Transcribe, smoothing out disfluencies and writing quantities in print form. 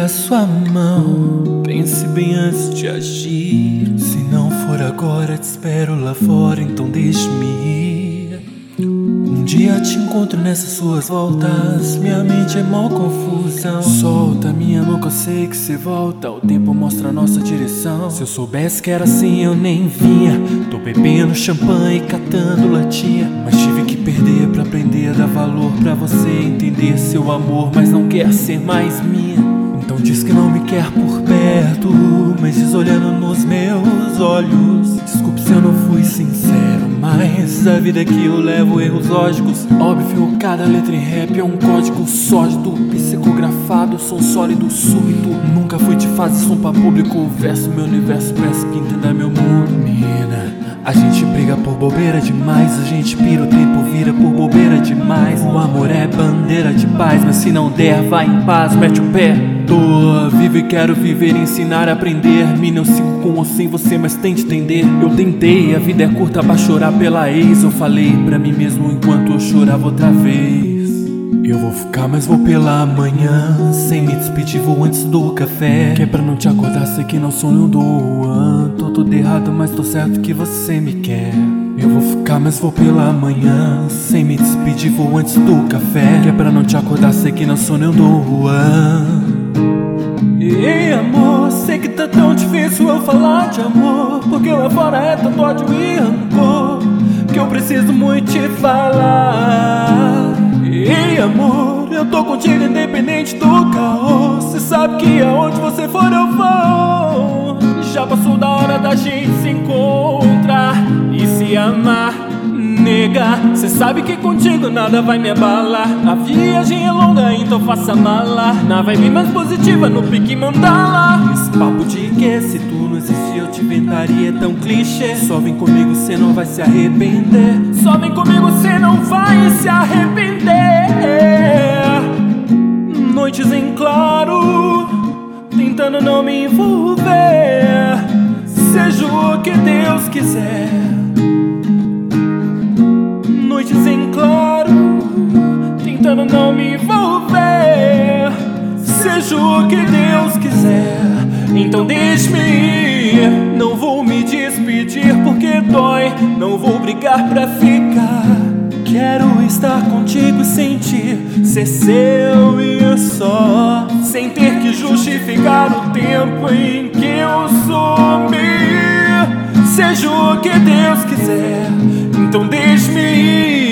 a sua mão. Pense bem antes de agir. Se não for agora, te espero lá fora, então deixe-me ir. Um dia te encontro nessas suas voltas. Minha mente é mó confusão. Solta minha mão que eu sei que cê volta. O tempo mostra a nossa direção. Se eu soubesse que era assim eu nem vinha. Tô bebendo champanhe e catando latinha. Mas tive que perder pra aprender a dar valor, pra você entender seu amor, mas não quer ser mais minha. Então diz que não me quer por perto, mas diz olhando nos meus olhos. Desculpe se eu não fui sincero, mas a vida que eu levo erros lógicos. Óbvio, cada letra em rap é um código sólido, psicografado, som sólido, súbito. Nunca fui de fazer som pra público. O verso, meu universo, peço que entenda meu mundo. Menina, a gente briga por bobeira demais. A gente pira, o tempo vira por bobeira demais. O amor é bandeira de paz, mas se não der, vai em paz, mete o pé. Tô vivo e quero viver, ensinar a aprender. Mina, eu sigo com ou sem você, mas tente entender. Eu tentei, a vida é curta pra chorar pela ex. Eu falei pra mim mesmo enquanto eu chorava outra vez. Eu vou ficar, mas vou pela manhã. Sem me despedir, vou antes do café. Que é pra não te acordar, sei que não sou um doan. Tô tudo errado, mas tô certo que você me quer. Eu vou ficar, mas vou pela manhã. Sem me despedir, vou antes do café. Que é pra não te acordar, sei que não sou nem um doan. Ei amor, sei que tá tão difícil eu falar de amor, porque lá fora é tanto ódio e rancor, que eu preciso muito te falar. Ei amor, eu tô contigo independente do caos. Cê sabe que aonde você for eu vou. Já passou da hora da gente se encontrar e se amar, nega. Cê sabe que contigo nada vai me abalar. A viagem é longa, então faça mala. Na vibe mais positiva, no pique mandala. Esse papo de que se tu não existir eu te inventaria, é tão clichê. Só vem comigo, cê não vai se arrepender. Só vem comigo, cê não vai se arrepender. Noites em claro, tentando não me envolver. Seja o que Deus quiser. Noites em claro, tentando não me envolver. Seja o que Deus quiser, então deixe-me ir. Não vou me despedir porque dói. Não vou brigar pra ficar. Quero estar contigo e sentir ser seu e só, sem ter que justificar o tempo em que eu sumi. Seja o que Deus quiser, então deixe-me ir.